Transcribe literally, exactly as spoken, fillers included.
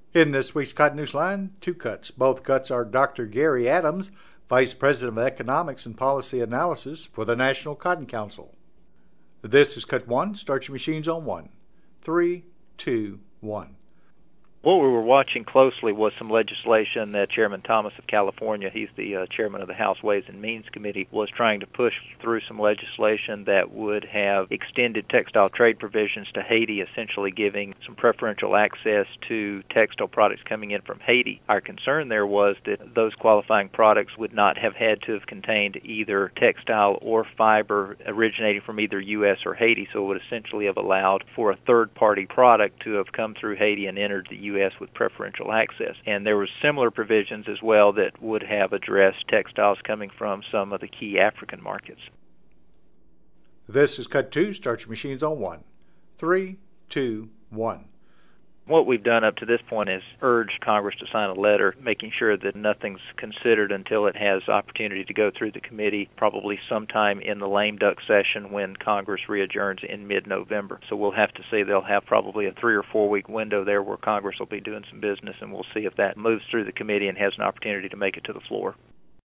In this week's Cotton Newsline, two cuts. Both cuts are Doctor Gary Adams, Vice President of Economics and Policy Analysis for the National Cotton Council. This is cut one. Start your machines on one. Three, two, one. What we were watching closely was some legislation that Chairman Thomas of California, he's the uh, chairman of the House Ways and Means Committee, was trying to push through some legislation that would have extended textile trade provisions to Haiti, essentially giving some preferential access to textile products coming in from Haiti. Our concern there was that those qualifying products would not have had to have contained either textile or fiber originating from either U S or Haiti, so it would essentially have allowed for a third-party product to have come through Haiti and entered the U S U S with preferential access. And there were similar provisions as well that would have addressed textiles coming from some of the key African markets. This is cut two. Start your machines on one. Three, two, one. What we've done up to this point is urged Congress to sign a letter making sure that nothing's considered until it has opportunity to go through the committee, probably sometime in the lame duck session when Congress readjourns in mid-November. So we'll have to see. They'll have probably a three or four week window there where Congress will be doing some business, and we'll see if that moves through the committee and has an opportunity to make it to the floor.